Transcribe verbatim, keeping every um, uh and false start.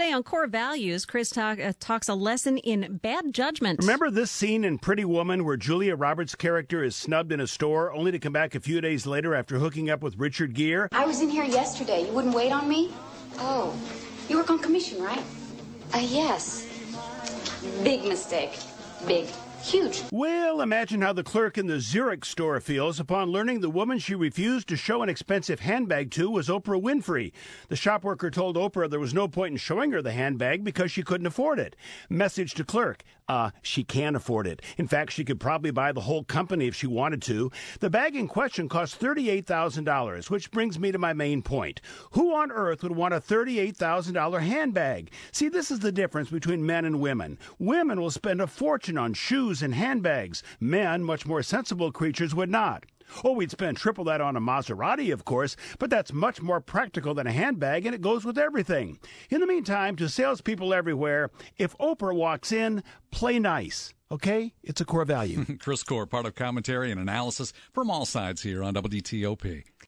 Today on Core Values, Chris talk, uh, talks a lesson in bad judgment. Remember this scene in Pretty Woman where Julia Roberts' character is snubbed in a store only to come back a few days later after hooking up with Richard Gere? I was in here yesterday. You wouldn't wait on me? Oh, you work on commission, right? Uh, yes. Big mistake. Big. Huge. Well, imagine how the clerk in the Zurich store feels upon learning the woman she refused to show an expensive handbag to was Oprah Winfrey. The shop worker told Oprah there was no point in showing her the handbag because she couldn't afford it. Message to clerk. Uh, she can afford it. In fact, she could probably buy the whole company if she wanted to. The bag in question cost thirty-eight thousand dollars, which brings me to my main point. Who on earth would want a thirty-eight thousand dollars handbag? See, this is the difference between men and women. Women will spend a fortune on shoes and handbags. Men, much more sensible creatures, would not. Oh, we'd spend triple that on a Maserati, of course, but that's much more practical than a handbag, and it goes with everything. In the meantime, to salespeople everywhere, if Oprah walks in, play nice. Okay? It's a core value. Chris Core, part of commentary and analysis from all sides here on W T O P.